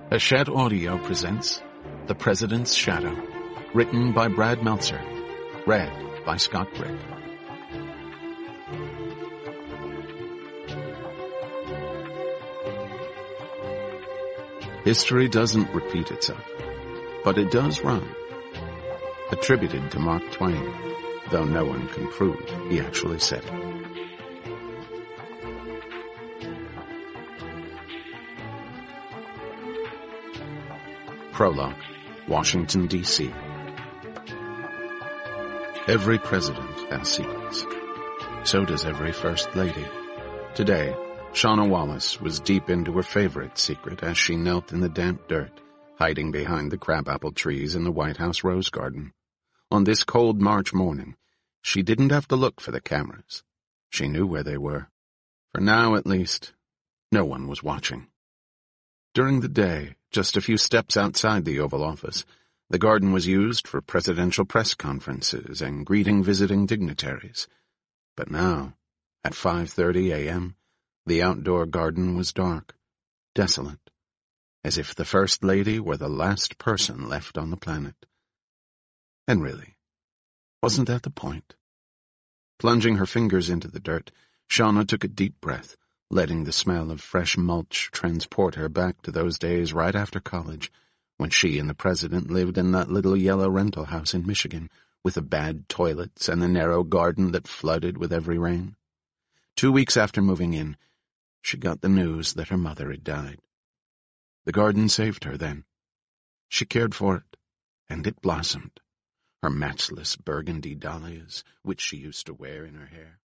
Hachette Audio presents The President's Shadow, written by Brad Meltzer, read by Scott Brick. History doesn't repeat itself, but it does rhyme. Attributed to Mark Twain, though no one can prove he actually said it. Prologue, Washington, D.C. Every president has secrets. So does every first lady. Today, Shauna Wallace was deep into her favorite secret as she knelt in the damp dirt, hiding behind the crabapple trees in the White House rose garden. On this cold March morning, she didn't have to look for the cameras. She knew where they were. For now, at least, no one was watching. During the day, just a few steps outside the Oval Office, the garden was used for presidential press conferences and greeting visiting dignitaries. But now, at 5:30 a.m., the outdoor garden was dark, desolate, as if the First Lady were the last person left on the planet. And really, wasn't that the point? Plunging her fingers into the dirt, Shauna took a deep breath, letting the smell of fresh mulch transport her back to those days right after college, when she and the president lived in that little yellow rental house in Michigan, with the bad toilets and the narrow garden that flooded with every rain. 2 weeks after moving in, she got the news that her mother had died. The garden saved her then. She cared for it, and it blossomed. Her matchless burgundy dahlias, which she used to wear in her hair,